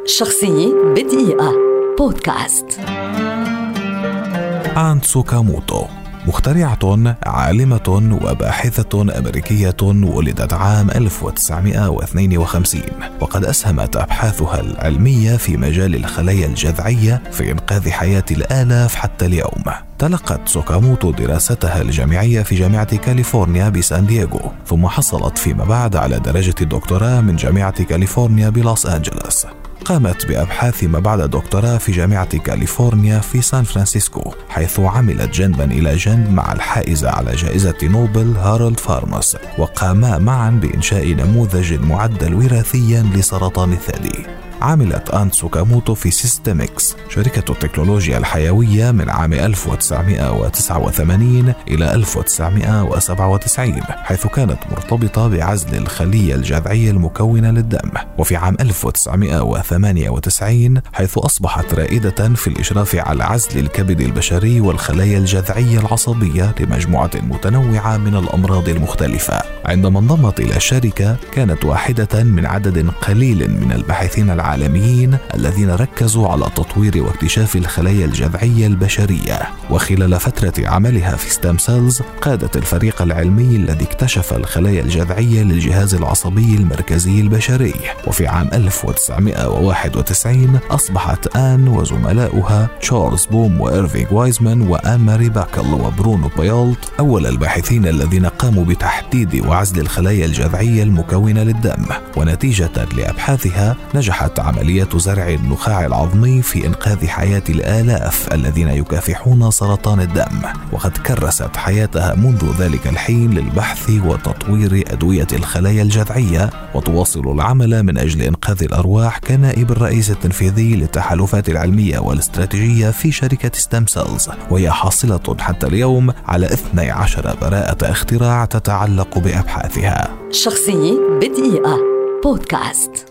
شخصية بدقيقة بودكاست. آن تسوكاموتو مخترعة عالمة وباحثة أمريكية، ولدت عام 1952، وقد أسهمت أبحاثها العلمية في مجال الخلايا الجذعية في إنقاذ حياة الآلاف حتى اليوم. تلقت تسوكاموتو دراستها الجامعية في جامعة كاليفورنيا بسان دييغو، ثم حصلت فيما بعد على درجة الدكتوراه من جامعة كاليفورنيا بلوس أنجلوس. قامت بأبحاث ما بعد الدكتوراه في جامعة كاليفورنيا في سان فرانسيسكو، حيث عملت جنبا إلى جنب مع الحائز على جائزة نوبل هارولد فارمس، وقاما معا بإنشاء نموذج معدل وراثيا لسرطان الثدي. عملت آن تسوكاموتو في سيستميكس، شركة التكنولوجيا الحيوية، من عام 1989 إلى 1997، حيث كانت مرتبطة بعزل الخلية الجذعية المكونة للدم. وفي عام 1998 حيث أصبحت رائدة في الإشراف على عزل الكبد البشري والخلايا الجذعية العصبية لمجموعة متنوعة من الأمراض المختلفة. عندما انضمت إلى الشركة كانت واحدة من عدد قليل من الباحثين العالميين الذين ركزوا على تطوير واكتشاف الخلايا الجذعية البشرية. وخلال فترة عملها في ستام سيلز قادت الفريق العلمي الذي اكتشف الخلايا الجذعية للجهاز العصبي المركزي البشري. وفي عام 1991 أصبحت آن وزملاؤها تشارلز بوم وإيرفينغ وايزمان وآن ماري باكل وبرونو بايولت أول الباحثين الذين قاموا بتحديد وعزل الخلايا الجذعية المكونة للدم. ونتيجة لأبحاثها نجحت عملية زرع النخاع العظمي في إنقاذ حياة الآلاف الذين يكافحون سرطان الدم، وقد كرست حياتها منذ ذلك الحين للبحث وتطوير أدوية الخلايا الجذعية، وتواصل العمل من أجل إنقاذ الأرواح كنائب الرئيس التنفيذي للتحالفات العلمية والاستراتيجية في شركة ستام سيلز، وهي حاصلة حتى اليوم على 12 براءة اختراع تتعلق بأبحاثها. شخصية بدقيقة بودكاست.